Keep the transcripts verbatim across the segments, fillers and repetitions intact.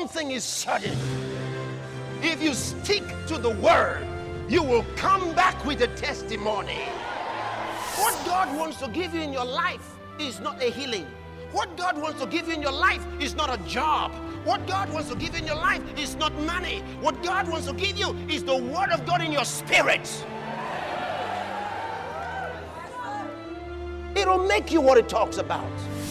thing is certain. If you stick to the word, you will come back with a testimony. What God wants to give you in your life is not a healing. What God wants to give you in your life is not a job. What God wants to give you in your life is not money. What God wants to give you is the word of God in your spirit. It'll make you what it talks about.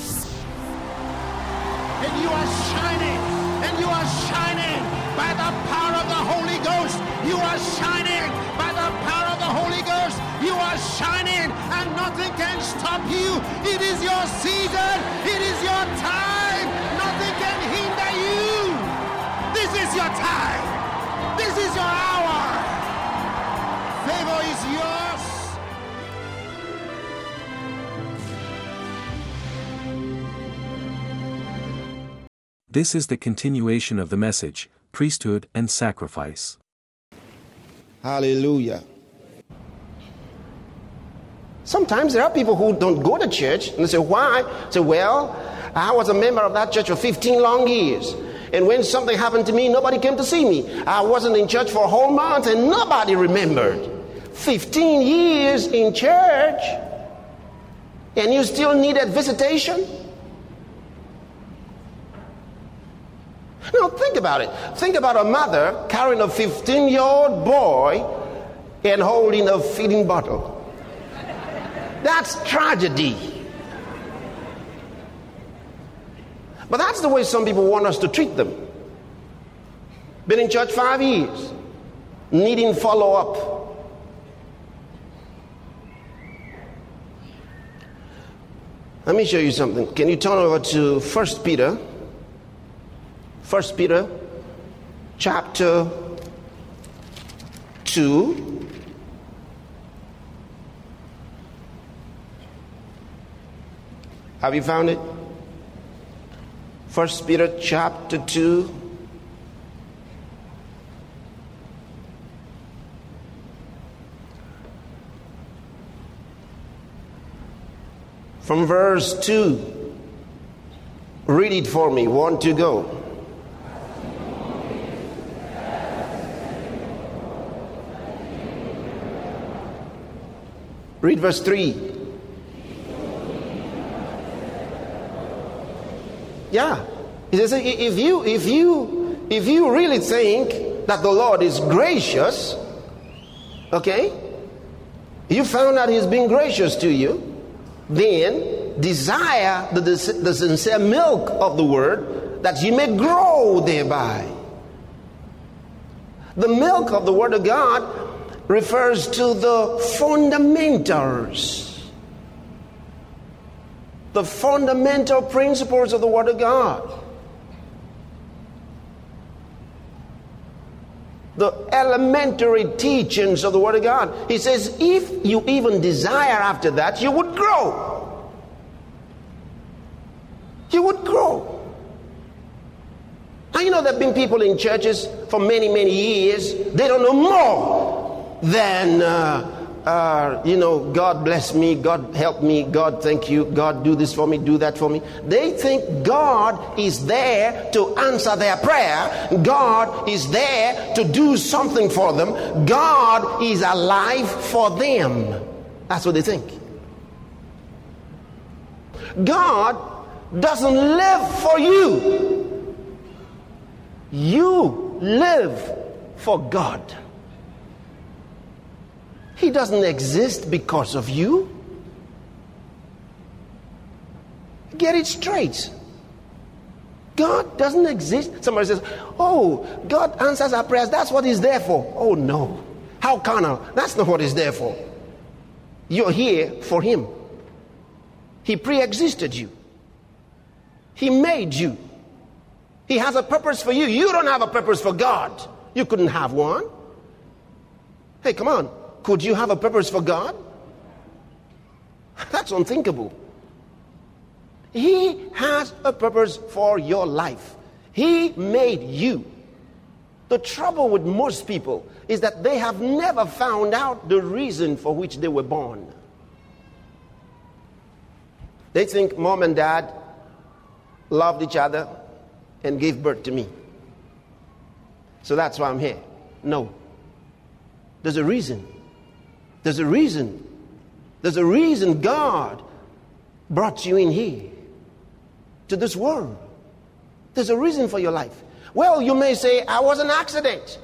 And you are shining, and you are shining by the power of the Holy Ghost. You are shining by the power of the Holy Ghost. You are shining, and nothing can stop you. It is your season. It is your time. Nothing can hinder you. This is your time. This is your hour. Favor is yours. This is the continuation of the message, priesthood and sacrifice. Hallelujah. Sometimes there are people who don't go to church, and they say, why? I say, well, I was a member of that church for fifteen long years. And when something happened to me, nobody came to see me. I wasn't in church for a whole month, and nobody remembered. fifteen years in church, and you still needed visitation? No, think about it. Think about a mother carrying a fifteen-year-old boy and holding a feeding bottle. That's tragedy. But that's the way some people want us to treat them. Been in church five years, needing follow-up. Let me show you something. Can you turn over to First Peter? First Peter chapter two. Have you found it? First Peter chapter two. From verse two. Read it for me. One to go. Read verse three. Yeah. He says, if you if you if you really think that the Lord is gracious, okay, you found out he's been gracious to you, then desire the, the, the sincere milk of the word, that you may grow thereby. The milk of the word of God refers to the fundamentals, the fundamental principles of the Word of God, the elementary teachings of the Word of God. He says, if you even desire after that, you would grow. You would grow. Now, you know, there have been people in churches for many, many years, they don't know more than, uh, uh, you know, God bless me, God help me, God thank you, God do this for me, do that for me. They think God is there to answer their prayer. God is there to do something for them. God is alive for them. That's what they think. God doesn't live for you. You live for God. He doesn't exist because of you. Get it straight. God doesn't exist. Somebody says, oh, God answers our prayers. That's what he's there for. Oh, no. How carnal. That's not what he's there for. You're here for him. He pre-existed you. He made you. He has a purpose for you. You don't have a purpose for God. You couldn't have one. Hey, come on. Could you have a purpose for God? That's unthinkable. He has a purpose for your life. He made you. The trouble with most people is that they have never found out the reason for which they were born. They think mom and dad loved each other and gave birth to me. So that's why I'm here. No. There's a reason. There's a reason. There's a reason God brought you in here to this world. There's a reason for your life. Well, you may say, I was an accident.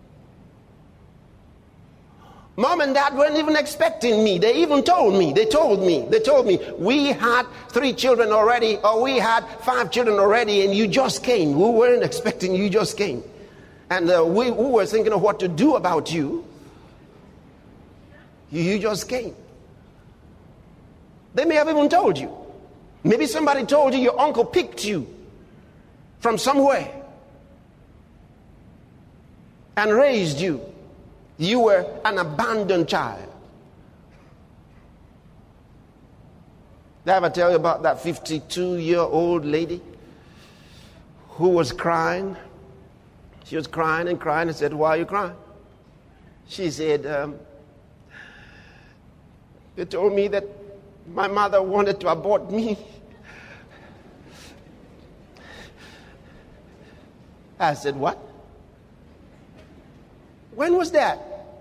Mom and dad weren't even expecting me. They even told me. They told me. They told me, we had three children already, or we had five children already, and you just came. We weren't expecting you, you just came. And uh, we, we were thinking of what to do about you. You, you just came. They may have even told you. Maybe somebody told you your uncle picked you from somewhere and raised you. You were an abandoned child. Did I ever tell you about that fifty-two-year-old lady who was crying? She was crying and crying and said, why are you crying? She said, um, they told me that my mother wanted to abort me. I said, what? When was that?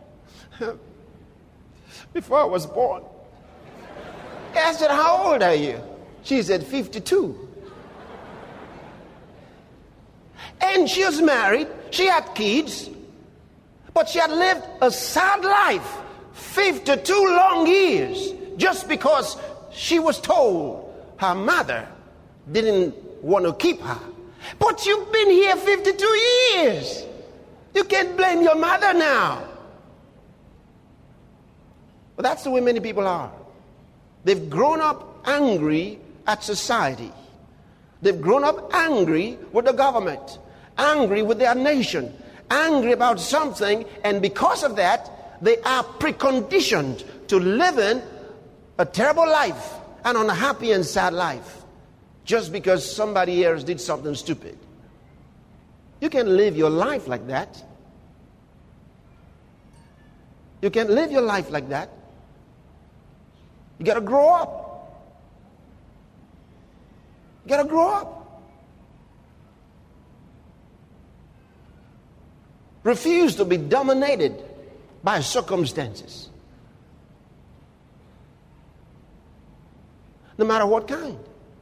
Before I was born. I said, how old are you? She said, fifty-two. And she was married. She had kids. But she had lived a sad life. fifty-two long years. Just because she was told her mother didn't want to keep her. But you've been here fifty-two years. You can't blame your mother now. But that's the way many people are. They've grown up angry at society. They've grown up angry with the government, angry with their nation, angry about something, and because of that, they are preconditioned to living a terrible life, an unhappy and sad life, just because somebody else did something stupid. You can't live your life like that. You can't live your life like that. You got to grow up. You got to grow up. Refuse to be dominated by circumstances. No matter what kind.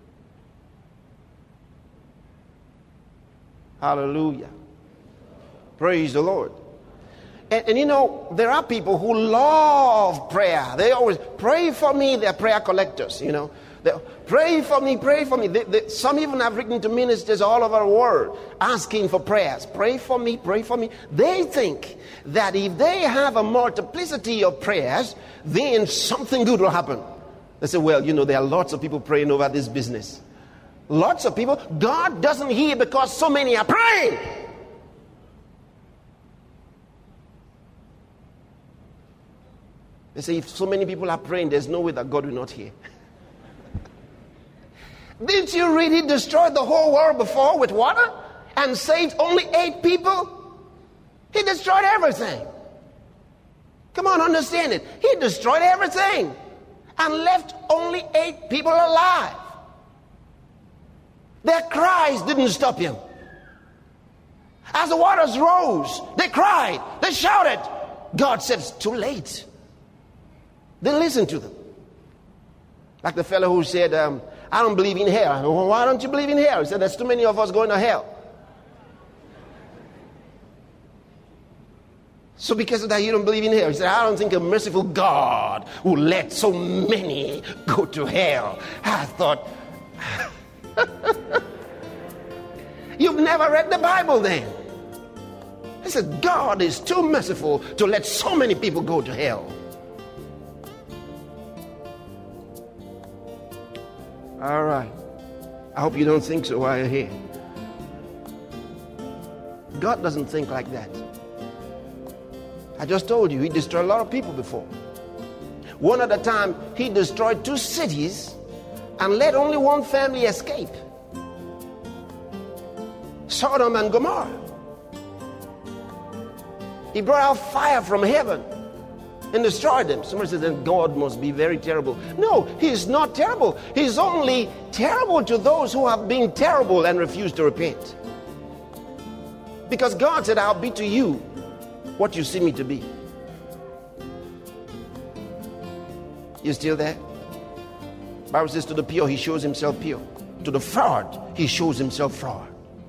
Hallelujah. Praise the Lord. And, and you know, there are people who love prayer. They always pray for me. They're prayer collectors, you know. They, pray for me, pray for me. They, they, some even have written to ministers all over the world asking for prayers. Pray for me, pray for me. They think that if they have a multiplicity of prayers, then something good will happen. They say, well, you know, there are lots of people praying over this business. Lots of people. God doesn't hear because so many are praying. They say if so many people are praying, there's no way that God will not hear. Didn't you read he destroyed the whole world before with water and saved only eight people? He destroyed everything. Come on, understand it. He destroyed everything and left only eight people alive. Their cries didn't stop him. As the waters rose, they cried, they shouted. God said, it's too late. Then listen to them. Like the fellow who said, um, I don't believe in hell. Well, why don't you believe in hell? He said, there's too many of us going to hell. So because of that, you don't believe in hell. He said, I don't think a merciful God will let so many go to hell. I thought, you've never read the Bible then. He said, God is too merciful to let so many people go to hell. All right. I hope you don't think so while you're here. God doesn't think like that. I just told you, he destroyed a lot of people before. One at a time, he destroyed two cities and let only one family escape. Sodom and Gomorrah. He brought out fire from heaven and destroyed them. Somebody says, then God must be very terrible. No, he's not terrible. He's only terrible to those who have been terrible and refuse to repent. Because God said, I'll be to you what you see me to be. You still there? Bible says to the pure, he shows himself pure. To the fraud, he shows himself fraud.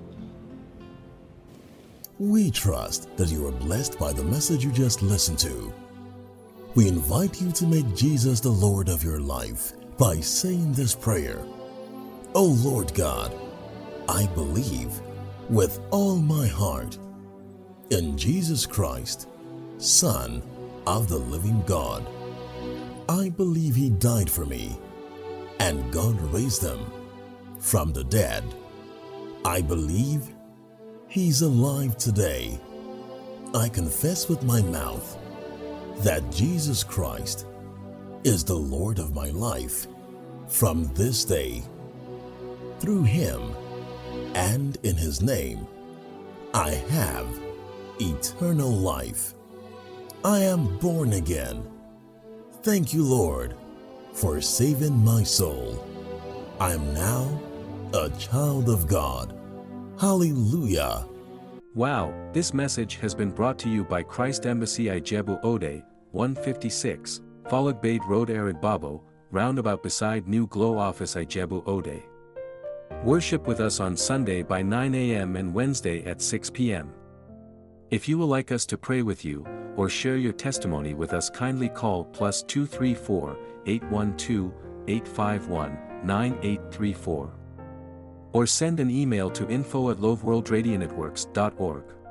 We trust that you are blessed by the message you just listened to. We invite you to make Jesus the Lord of your life by saying this prayer. O Lord God, I believe with all my heart in Jesus Christ, Son of the living God. I believe he died for me and God raised him from the dead. I believe he's alive today. I confess with my mouth that Jesus Christ is the Lord of my life from this day. Through him and in his name, I have eternal life. I am born again. Thank you, Lord, for saving my soul. I am now a child of God. Hallelujah. Wow, this message has been brought to you by Christ Embassy Ijebu Ode, one fifty-six, Folog Bade Road Arigbabo, roundabout beside New Glow Office Ijebu Ode. Worship with us on Sunday by nine a m and Wednesday at six p m If you would like us to pray with you, or share your testimony with us, kindly call plus two three four, eight one two, eight five one, nine eight three four. Or send an email to info at loveworldradionetworks dot org.